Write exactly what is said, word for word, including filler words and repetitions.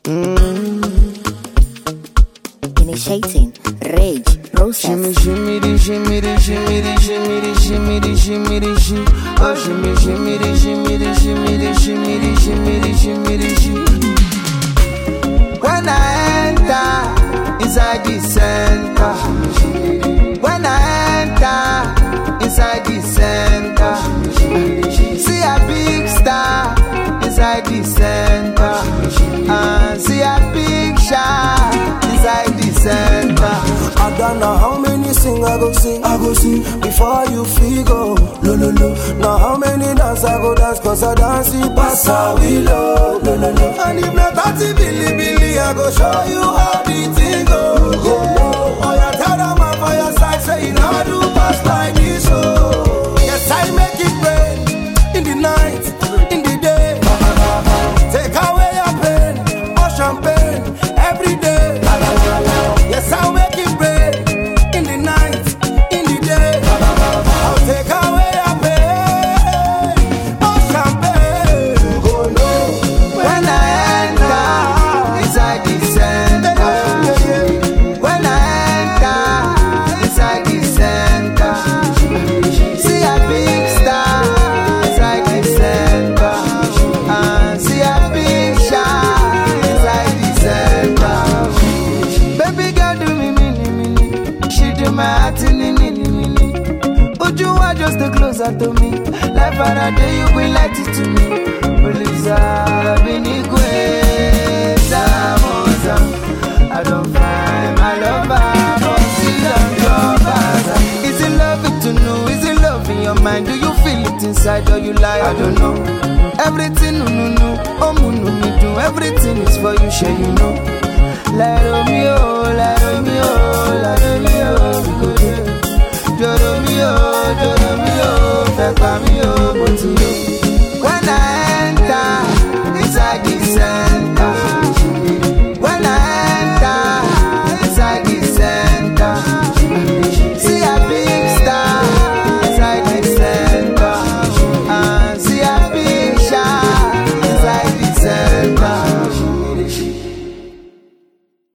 Mm. Initiating rage process. Shimmy, shimmy, di, shimmy, di, shimmy, di, shimmy, di, shimmy, di, shimmy, di, shi. Oh, shimmy, shimmy, di, shimmy, di, shimmy, di, shimmy, di, shimmy, di, shimmy, di, shi. When I enter inside the center, when I enter inside the center, see a big star inside the center, and see a big shot inside the center. I don't know how many sing I go sing, I go sing before you feel go. No, no, no. Now how many dance I go dance, cause I dance it pass a willow. No, no, no. And if not thirty billy billy, I go show you how the thing go. Yeah. Oh, you tell them man for your side, say you know do pass like this. Oh, yes, I make it rain in the night, in the day. Take away your pain, or champagne every day. Yes, I'll make it rain in the night, in the day. I'll take away your pain, or champagne. Oh no, when I enter inside the center, when I enter inside the center, see a big star inside the center, and see a big shot inside the center. Baby girl do me mini mini, she do my heart in mini mini. Would you want just the closer to me? Like Faraday, you will light it to me. Poliza, Benigwe, Samosa. I don't find my lover, but she don't love us. Is it love it to know? Is it love in your mind? Do you feel it inside or you lie? I don't know. Everything, no, no, no. Oh, no, no, me do. Everything is for you, sure you know. Like Romeo, like Romeo,